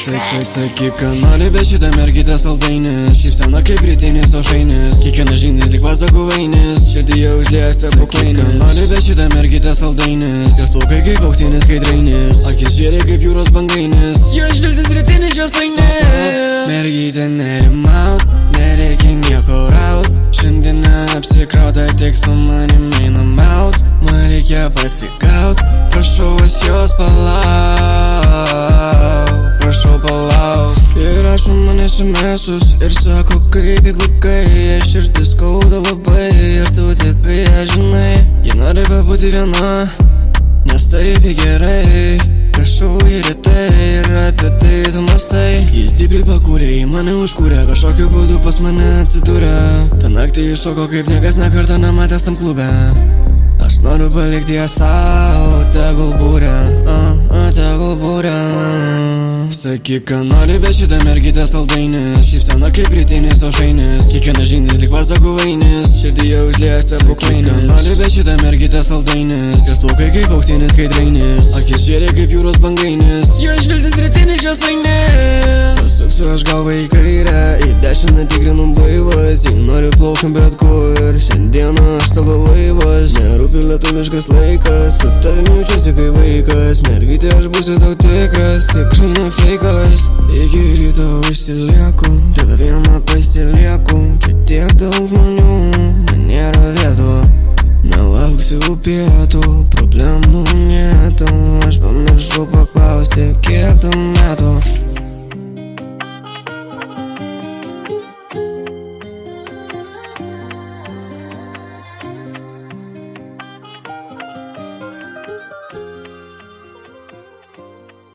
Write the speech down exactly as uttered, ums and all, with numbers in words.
Sakyk, ką nori, bet šitą mergytę saldainis. Šypsena kaip rytinis aušainis. Kiekvienas žingsnis lyg vazo guvainis. Širdyje užlies stebuklainis. Sakyk, ką nori, bet šitą mergytę saldainis. Jos plaukai kaip auksinis skaidrainis. Akis žėrė kaip jūros bangainis. Jo žvilgsnis rytinis žioslainis. Mergytė nerimaut, nereikia nieko raut. Šiandien apsikrauta, tik su manim einam out. Man reikia pasigaut, prašau aš jos palauk. Prašau palauk. Ir rašo man esemesus ir sako kaip įglukai. Širdis skauda labai ir tu tikrai ją žinai. Ji nori pabūti viena, nes taip gerai. Prašau į rytai ir apie tai tu mastai. Jis stipriai pakūrė, į mane užkūrė. Kažkokiu būdu pas mane atsidūrė. Ta naktį iššoko kaip niekas nekartą nematęs tam klube. Aš noriu palikti ją savo, tegul būrė, uh, uh, tegul būrė. Sakyk, ką nori, bet šitą mergytę saldainis. Šypsena kaip rytinis aušainis. Kiekvienas žingsnis lyg vazo guvainis. Širdyje užlies stebuklainis. Sakyk, ką nori, bet šitą mergytę saldainis. Jos plaukai kaip auksinis skaidrainis. Akis žėrė kaip jūros bangainis. Jo žvilgsnis rytinis žioslainis. Pasuksiu aš galvą į kairę, į dešinę tikrinu blaivas. Jei noriu plaukiam bet kur, šiandieną aš tavo laivas. Nerūpi lietuviškas laikas, su tavimi jaučiuosi kaip vaikas. Mergytė, aš būsiu tau tikras, tikrai ne feikas. Iki ryto išsilieku, tave vieną pasilieku. Čia tiek daug žmonių, man nėra vietų. Nelauksiu pietų, problemų nėtų. Aš pamiršau paklausti, kiek tau metų.